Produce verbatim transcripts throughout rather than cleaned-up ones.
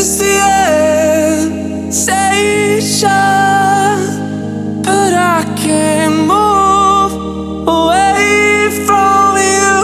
is the end station, but I can't move away from you.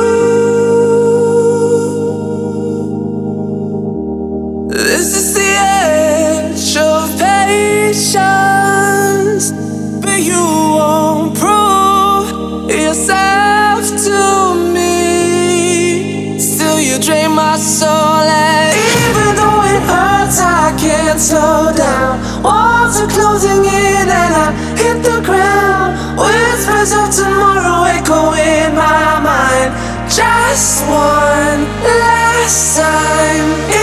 This is the edge of patience, but you won't prove yourself to me. Still you drain my soul, and even though it hurts, I can't slow down. Walls are closing in and I hit the ground. Whispers of tomorrow echo in my mind. Just one last time.